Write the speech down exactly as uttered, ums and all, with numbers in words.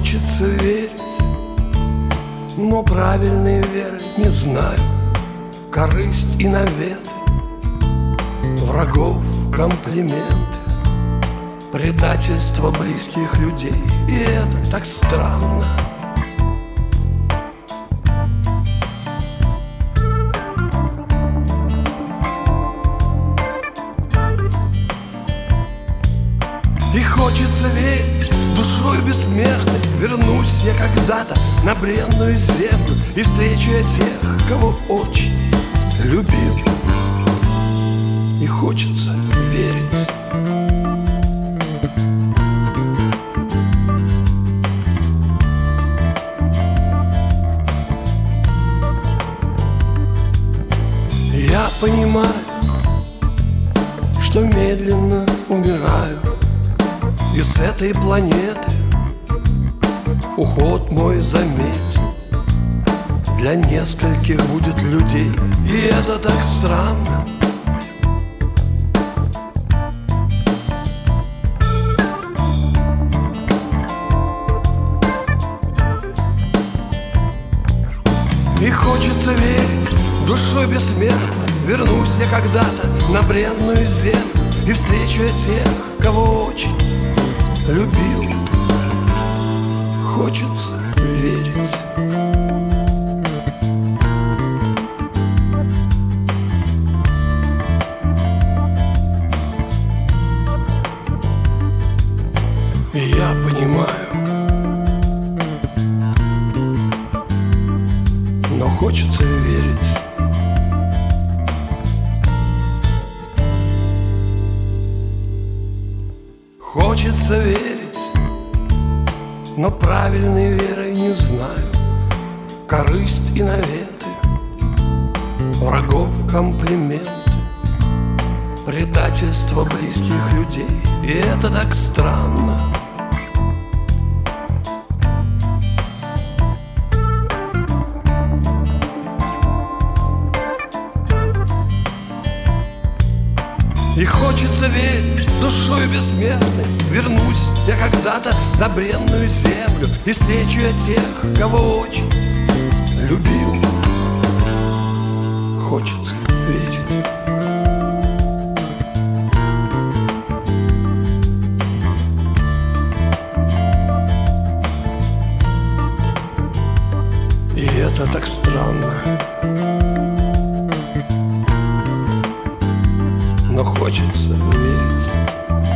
хочется верить, но правильной веры не знаю. Корысть и наветы, врагов комплименты, предательство близких людей. И это так странно. И хочется верить, душой бессмертной вернусь я когда-то на бренную землю и встречу я тех, кого очень любил. И хочется верить. Я понимаю, что медленно умираю, и с этой планеты уход мой заметен. Для нескольких будет людей, и это так странно. И хочется верить, душой бессмертной вернусь я когда-то на бренную землю и встречу я тех, кого очень любил. Хочется верить. И я понимаю, но хочется верить. Хочется верить, но правильной верой не знаю. Корысть и наветы, врагов комплименты, предательство близких людей. И это так странно. И хочется верить, душой бессмертной вернусь я когда-то на бренную землю и встречу я тех, кого очень любил. Хочется верить. И это так странно. Но хочется верить.